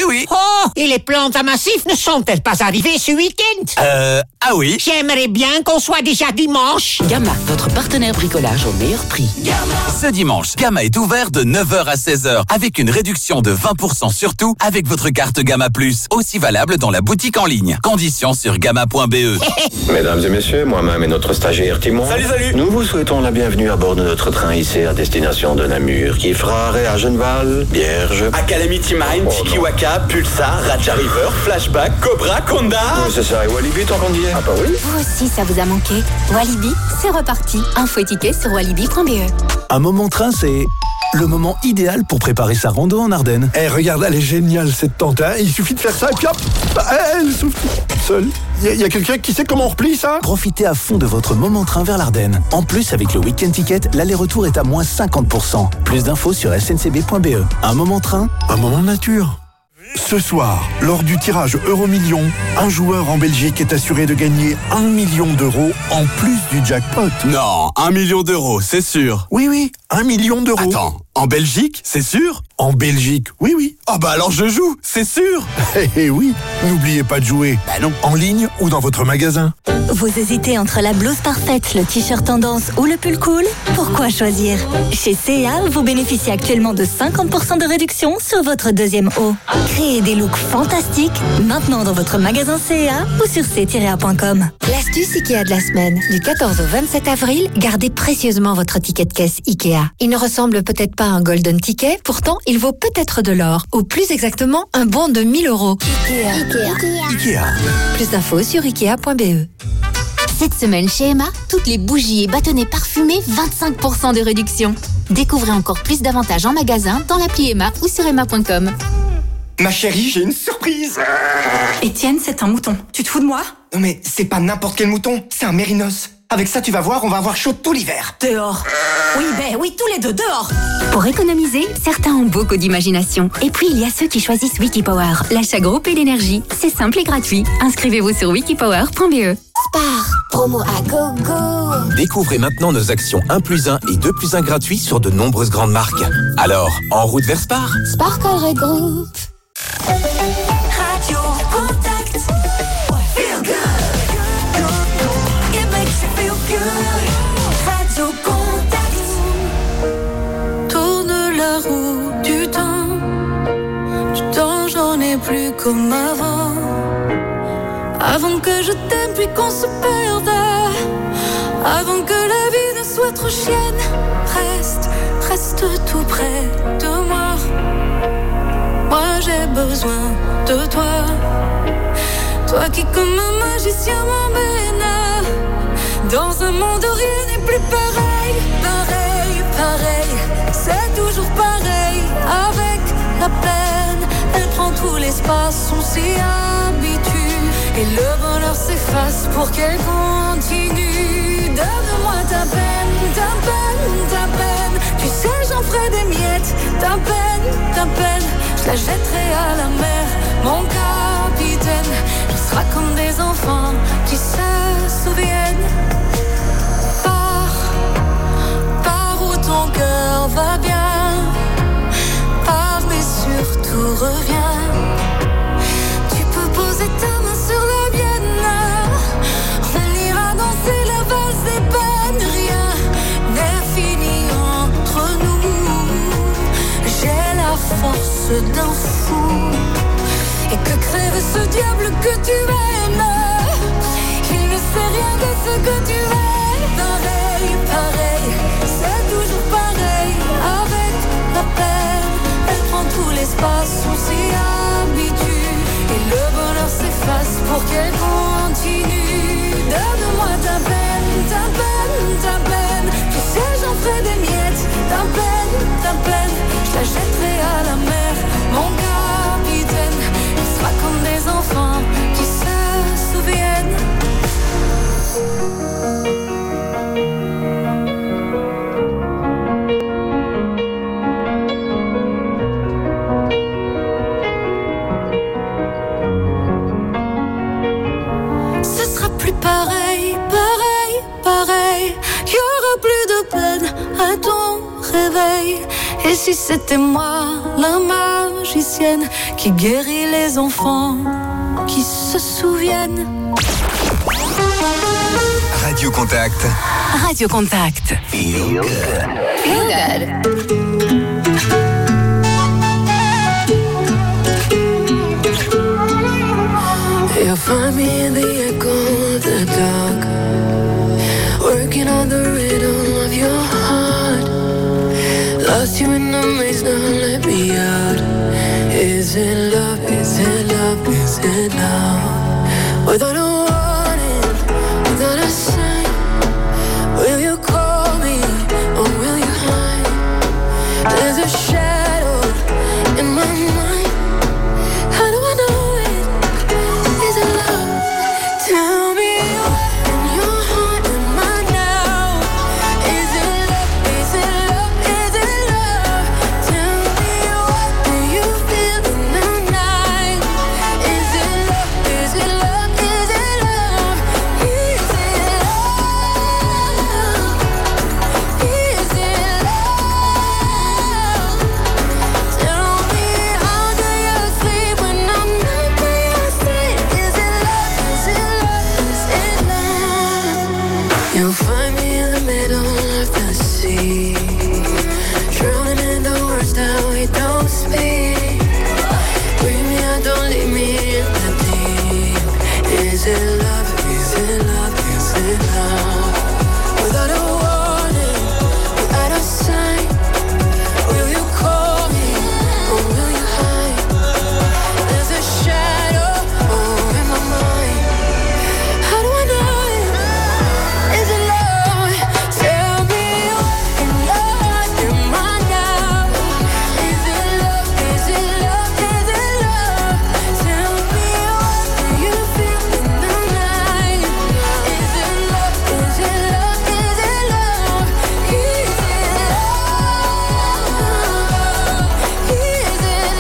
oui. Oh, et les plantes à massif ne sont-elles pas arrivées ce week-end? Euh, ah oui. J'aimerais bien qu'on soit déjà dimanche. Gamma, votre partenaire bricolage au meilleur prix. Ce dimanche, Gamma est ouvert de neuf heures à seize heures avec une réduction de vingt pour cent sur tout avec votre carte Gamma Plus, aussi valable dans la boutique en ligne. Conditions sur gamma point b e. Mesdames et messieurs, moi-même et notre stagiaire Timon. Salut, salut. Nous vous souhaitons la bienvenue à bord de notre train ici à destination de Namur, qui fera arrêt à Genneval, Vierge, À Calamity Mine, Oh, Tiki Waka, Pulsar, Raja River, Flashback, Cobra, Konda. Oui, c'est ça, et Walibi tant qu'on y est. Ah bah oui. Vous aussi, ça vous a manqué. Walibi, c'est reparti. Info et tickets sur walibi point b e. Un moment train, c'est le moment idéal pour préparer sa rando en Ardennes. Eh, regarde, elle est géniale cette tente, hein. Il suffit de faire ça et puis hop, bah, elle souffle seule. Il y a, a quelqu'un qui sait comment on replie ça? Profitez à fond de votre moment train vers l'Ardenne. En plus, avec le Week-end Ticket, l'aller-retour est à moins cinquante pour cent. Plus d'infos sur s n c b point b e. Un moment train, un moment nature. Ce soir, lors du tirage Euromillion, un joueur en Belgique est assuré de gagner un million d'euros en plus du jackpot. Non, un million d'euros, c'est sûr. Oui, oui, un million d'euros. Attends, en Belgique, c'est sûr? En Belgique, oui, oui. Ah oh bah alors je joue, c'est sûr. Eh eh oui, n'oubliez pas de jouer. Bah non. En ligne ou dans votre magasin. Vous hésitez entre la blouse parfaite, le t-shirt tendance ou le pull cool? Pourquoi choisir? Chez C A, vous bénéficiez actuellement de cinquante pour cent de réduction sur votre deuxième haut. Créez des looks fantastiques maintenant dans votre magasin C A ou sur c tiret a point com. L'astuce Ikea de la semaine. Du quatorze au vingt-sept avril, gardez précieusement votre ticket de caisse Ikea. Il ne ressemble peut-être pas à un golden ticket, pourtant il vaut peut-être de l'or. Ou plus exactement, un bon de mille euros. Ikea. Ikea. Ikea. Plus d'infos sur ikea point b e. Cette semaine chez Emma, toutes les bougies et bâtonnets parfumés, vingt-cinq pour cent de réduction. Découvrez encore plus d'avantages en magasin, dans l'appli Emma ou sur emma point com. Ma chérie, j'ai une surprise. Étienne, c'est un mouton. Tu te fous de moi? Non mais c'est pas n'importe quel mouton, c'est un mérinos. Avec ça, tu vas voir, on va avoir chaud tout l'hiver. Dehors. Oui, ben oui, tous les deux, dehors. Pour économiser, certains ont beaucoup d'imagination. Et puis, il y a ceux qui choisissent Wikipower. L'achat groupé d'énergie, c'est simple et gratuit. Inscrivez-vous sur wikipower point b e. Spar, promo à gogo. Découvrez maintenant nos actions un plus un et deux plus un gratuits sur de nombreuses grandes marques. Alors, en route vers Spar. Sparkle Red Group. Radio Contact. Feel good. It makes you feel good. Radio Contact. Tourne la roue du temps. Du temps, j'en ai plus comme avant. Avant que je t'aime puis qu'on se perde. Avant que la vie ne soit trop chienne. Reste, reste tout près de moi. Moi j'ai besoin de toi. Toi qui comme un magicien m'emmène dans un monde où rien n'est plus pareil. Pareil, pareil, c'est toujours pareil. Avec la peine, elle prend tout l'espace. On s'y habitue et le bonheur s'efface pour qu'elle continue. Donne-moi ta peine, ta peine, ta peine. Tu sais j'en ferai des miettes. Ta peine, ta peine, je la jetterai à la mer. Mon capitaine, on sera comme des enfants qui se souviennent. Pars, pars où ton cœur va bien. Pars mais surtout reviens. Tu peux poser ta main sur la mienne. On ira danser la valse des peines. Rien n'est fini entre nous. J'ai la force d'un fou. Et que crève ce diable que tu aimes. Il ne sait rien de ce que tu es. Pareil, pareil, c'est toujours pareil. Avec la peine, elle prend tout l'espace. On s'y habitue et le bonheur s'efface pour qu'elle continue. Donne-moi ta peine, ta peine, ta peine. Tu sais j'en ferai des miettes. Ta peine, ta peine, je la jetterai à la mer. Mon capitaine, on sera comme des enfants qui se souviennent. Ce sera plus pareil, pareil, pareil. Il y aura plus de peine à ton réveil. Et si c'était moi, la magicienne, qui guérit les enfants, qui se souviennent. Radio Contact. Radio Contact. Feel good. Feel good. You'll find me in the echo of the dark, working on the rhythm of your heart. Lost you in the maze, now let me out. Is it love, is it love, is it love? Without a warning, without a sign, will you call me or will you hide? There's a shadow in my mind. How do I know it? Is it love? Tell me what in your heart am I now? Is it love? Is it love? Is it love? Tell me what do you feel in the night? Is it love? Is it love? Is it love? Is it love? Is it love? Tell me how do you sleep when I'm not by your side? Is it love? Is it love? Is it love? You'll find me in the middle of the sea, drowning in the words that we don't speak. Bring me out, don't leave me in the deep. Is it love? Is it love? Is it love? Without a warning, without a sign, will you call me or will you hide? There's a shadow over my mind. How do I know it? Is it love? Tell me what in your heart am I now? Is it love? Is it love? Is it love? Tell me what do you feel in the night? Is it love? Is it love? Is it love? Is it love? Is it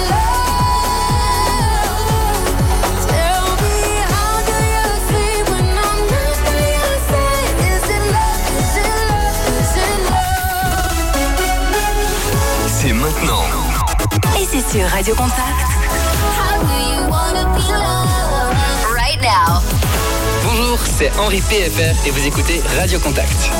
love? Tell me how do you sleep when I'm not by your side? Is it love? Is it love? Is it love? C'est maintenant. Et c'est sur Radio Contact. How do you wanna be loved? Right now. Bonjour, c'est Henri P F R et vous écoutez Radio Contact.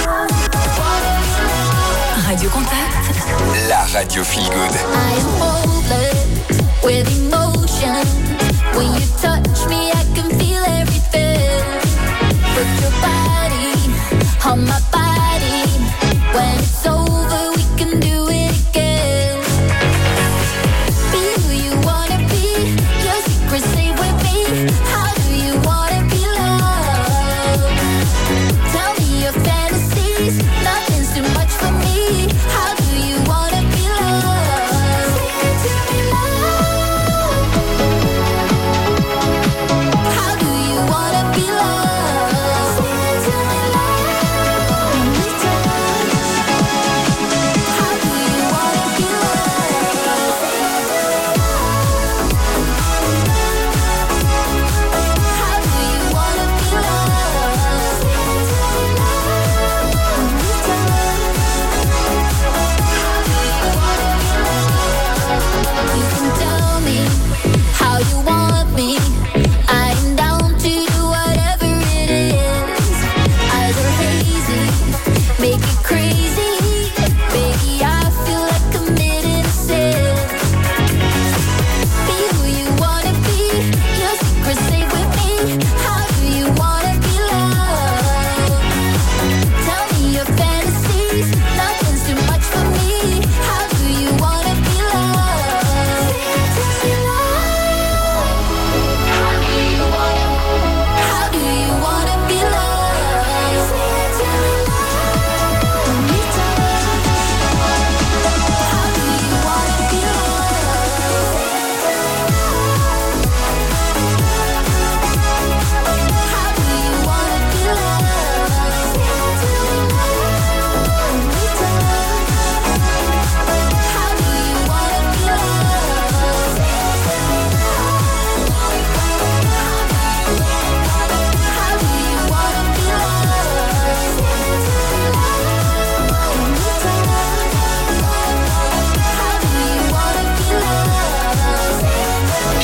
Radio Contact. La radio feel good. I am hopeless with emotion. When you touch me, I can feel everything. Put your body on my body. When it's over, we can do it again. Be who you wanna be. Your secrets stay with me. How do you wanna be loved? Tell me your fantasies. Nothing's too much for me. How do you wanna be loved? Say it to me, love. How do you wanna be loved? Say it to me, love.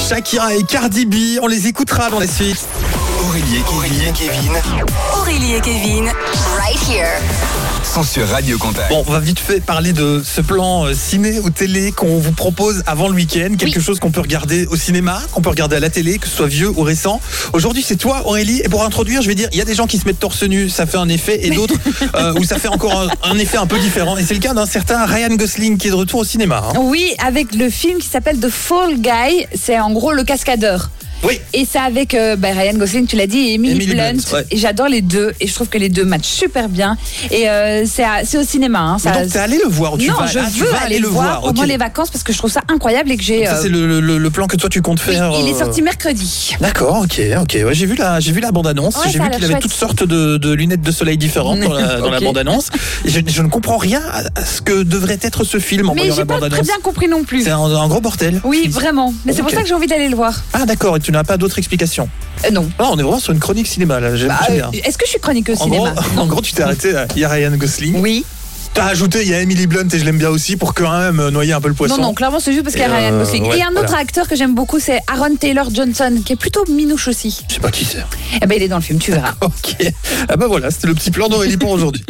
Shakira et Cardi B, on les écoutera dans la suite. Aurélie et Kevin. Aurélie et Kevin. Aurélie et Kevin. Right here. Sont sur Radio Contact. Bon, on va vite fait parler de ce plan euh, ciné ou télé qu'on vous propose avant le week-end. Quelque Oui. chose qu'on peut regarder au cinéma, qu'on peut regarder à la télé, que ce soit vieux ou récent. Aujourd'hui, c'est toi, Aurélie. Et pour introduire, je vais dire, il y a des gens qui se mettent torse nu, ça fait un effet, et d'autres euh, où ça fait encore un, un effet un peu différent. Et c'est le cas d'un certain Ryan Gosling qui est de retour au cinéma. hein. Oui, avec le film qui s'appelle The Fall Guy. C'est en gros le cascadeur. Oui. Et c'est avec euh, bah, Ryan Gosling, tu l'as dit, et Emily, Emily Blunt. Blunt, ouais. Et j'adore les deux. Et je trouve que les deux matchent super bien. Et euh, c'est, à- c'est au cinéma. Hein, Mais ça- donc, t'es allé le voir ou tu non, vas je ah, tu veux vas aller le voir pendant ok. les vacances parce que je trouve ça incroyable et que j'ai. Ça, euh, c'est le, le- le plan que toi tu comptes oui, faire. il est euh, sorti mercredi. D'accord, ok, ok. Ouais, j'ai vu la, j'ai vu la bande-annonce. Ouais, j'ai ça a vu l'air qu'il avait chouette. toutes sortes de, de lunettes de soleil différentes dans la, dans la Ok. bande-annonce. Et je, je ne comprends rien à à ce que devrait être ce film en Mais voyant j'ai la pas très bande-annonce. bien compris non plus. C'est un, un gros bordel. Oui, vraiment. Mais c'est pour Ok. ça que j'ai envie d'aller le voir. Ah d'accord, et tu n'as pas d'autres explications. Euh, non. Ah, on est vraiment sur une chronique cinéma là. J'aime Bah, j'aime euh, bien. est-ce que je suis chroniqueuse En cinéma gros, en gros, tu t'es arrêté. à- Il y a Ryan Gosling. Oui. T'as ajouté, il y a Emily Blunt et je l'aime bien aussi pour quand même euh, noyer un peu le poisson. Non, non, clairement, c'est juste parce qu'il y a Et, Ryan euh, Gosling. ouais, et un autre voilà. acteur que j'aime beaucoup, c'est Aaron Taylor Johnson, qui est plutôt minouche aussi. Je sais pas qui c'est. Eh ben, il est dans le film, tu verras. Ok. Ah bah voilà, c'était le petit plan d'Aurélie pour aujourd'hui.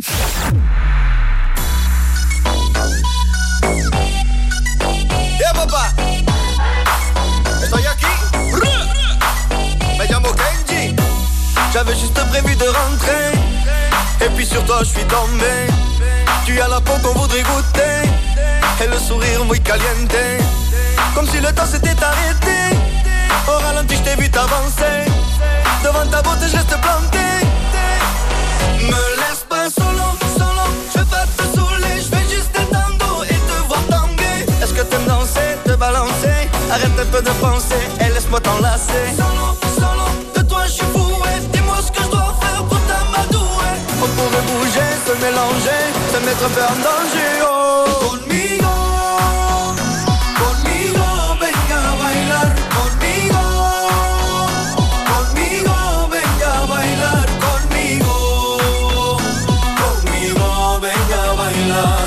Yeah, papá. Estoy aquí. Me llamo Kenji. J'avais juste prévu de rentrer. Et puis sur toi, je suis tombé. Tu as la peau qu'on voudrait goûter. Et le sourire muy caliente. Comme si le temps s'était arrêté. Au ralenti, je t'ai vu t'avancer. Devant ta beauté, je reste planté. Me laisse pas solo, solo. Je vais pas te saouler. Je vais juste t'étendre et te voir tanguer. Est-ce que t'aimes danser, te balancer? Arrête un peu de penser et laisse-moi t'enlacer. Solo, solo, de toi je suis fou. Ouais. Dis-moi ce que je dois faire pour t'amadouer. On pourrait bouger, se mélanger, se mettre un peu en danger. Oh. Conmigo, conmigo, venga a bailar. Conmigo, conmigo, venga a bailar. Conmigo, conmigo, venga a bailar.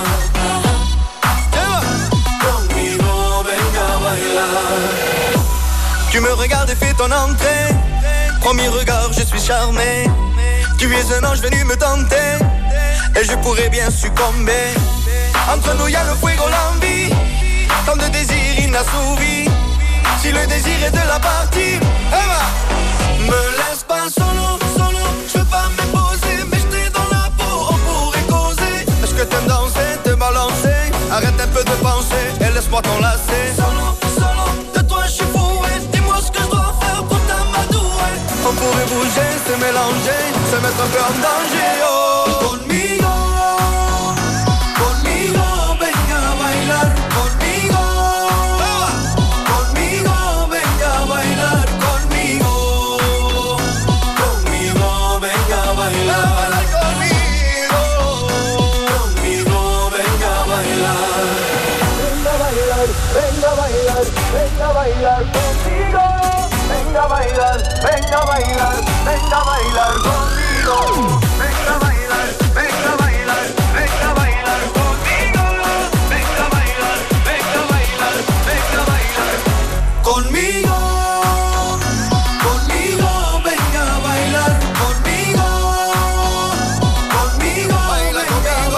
Conmigo, venga a bailar. Tu me regardes et fais ton entrée. Premier regard, je suis charmé. Tu es un ange venu me tenter. Et je pourrais bien succomber. Entre nous y'a le fuego, l'envie. Tant de désirs inassouvis. Si le désir est de la partie, eh ben, me laisse pas solo, solo. Je veux pas m'imposer, mais je t'ai dans la peau. On pourrait causer. Est-ce que t'aimes danser, te balancer? Arrête un peu de penser et laisse-moi t'enlacer. Solo, solo, de toi je suis fou. Ouais. Dis-moi ce que je dois faire pour t'amadouer. On pourrait bouger, se mélanger, se mettre un peu en danger. Oh. Conmigo, conmigo, venga a bailar. Conmigo, conmigo, venga a bailar. Conmigo, conmigo, venga a bailar. Conmigo, conmigo, venga a bailar. Venga a bailar, venga a bailar, venga a bailar conmigo. Venga a bailar, venga a bailar, venga a bailar conmigo. Venga a bailar, venga a bailar, venga a bailar conmigo. Venga a bailar, venga a bailar, venga a bailar conmigo. Conmigo, venga a bailar conmigo. Conmigo, baila conmigo,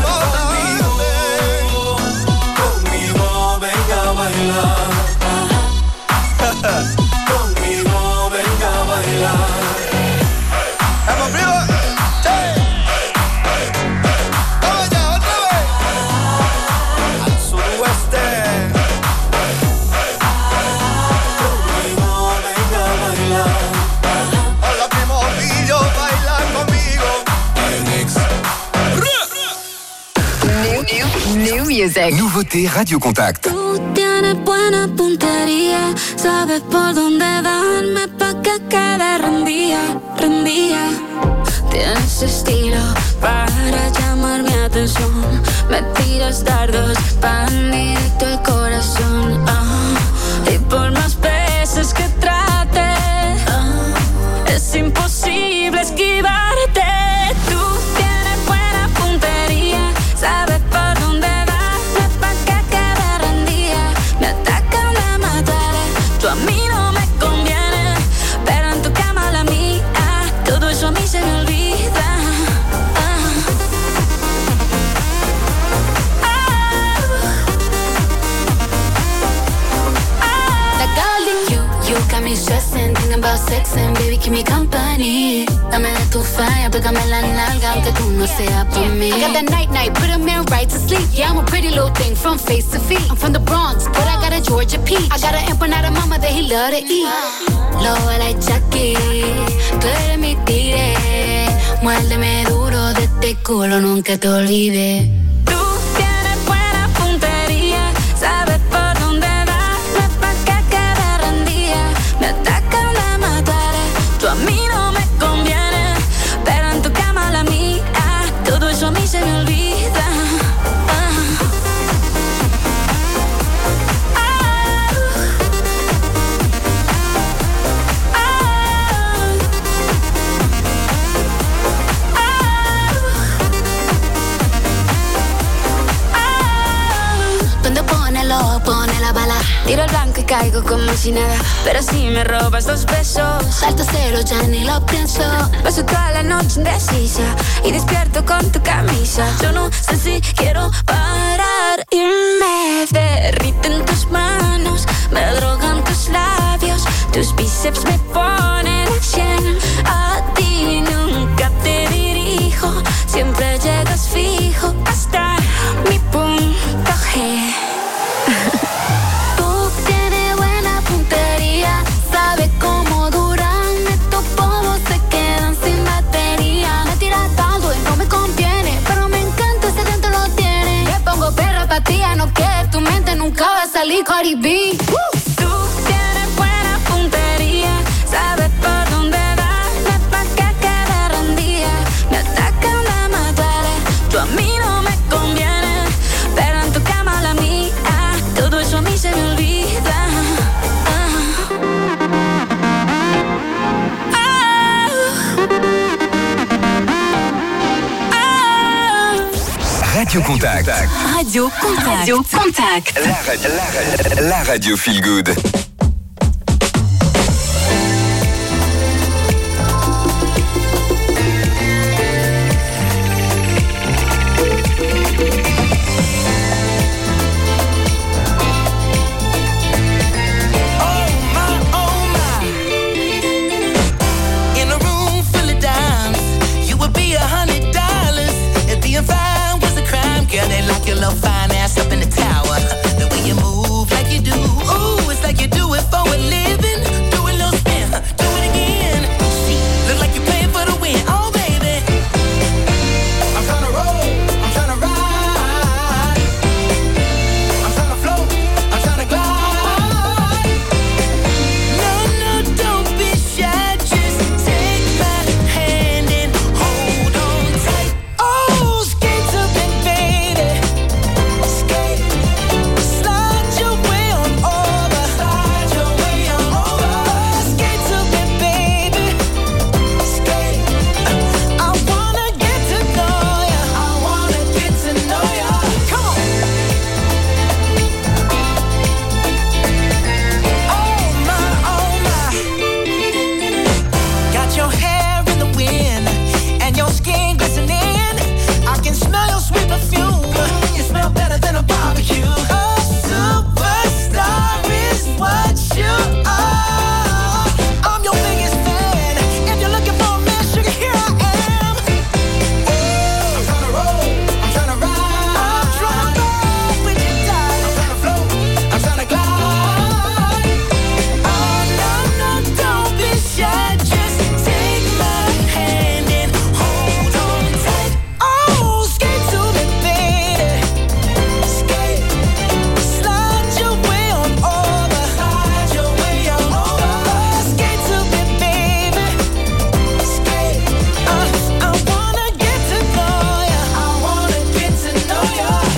conmigo, conmigo, venga a bailar. Conmigo, venga a bailar. ¡Vamos, primo! ¡Sí! ¡Vamos allá, otra vez! Al suroeste. Conmigo, venga a bailar. Hola, primo, pillo, baila conmigo. New, new, new music. Nouveauté Radio Contact. Tú tienes buena puntería, sabes por dónde darme pa' que quede rendía, rendía. Tienes estilo para llamar mi atención, me tiras dardos pan directo al corazón. Ah, y por más veces que trate, ah, es imposible esquivarte. Tú tienes buena puntería, sabes por dónde darme pa' que quede rendida. Me atacan, me mataré, tú a mí sexy, baby, keep me company. Dame de tu falla, pégame la nalga, aunque tú no seas por mí. I got that night night, put a man right to sleep. Yeah, I'm a pretty little thing from face to feet. I'm from the Bronx, but I got a Georgia peach. I got an empanada mama that he love to eat. Lobo like Chucky, tú eres mi tigre. Muérdeme duro de este culo, nunca te olvides. Tú tienes buena puntería, sabes por dónde dar, no es pa' que quede rendida. Me atacan, me mataré, tú a mí no me conviene, pero en tu cama la mía, todo eso a mí se me olvida. Pone la bala, tiro el blanco y caigo como si nada, pero si me robas dos besos, salto cero, ya ni lo pienso. Paso toda la noche indecisa y despierto con tu camisa. Yo no sé si quiero parar y me derriten tus manos, me drogan tus labios, tus bíceps me ponen cien. A ti nunca te dirijo, siempre llegas fijo hasta mi punto G. Tú tienes buena puntería, sabes cómo duran estos polvos, se quedan sin batería. Me tiras tanto y no me conviene, pero me encanta ese dentro lo tiene. Le pongo perra pa' ti, no que tu mente nunca va a salir Cardi B. Tú tienes buena puntería, sabes por dónde dar, no es pa' que quede rendida. Me atacan, me mataré, tú a mí no me conviene, pero en tu cama la mía, todo eso a mí se me olvida. Radio Contact. Radio Contact. Radio Contact. La, ra- la, la radio feel good. Your little fine ass up in the tower. The way you move like you do, ooh, it's like you do it for a living.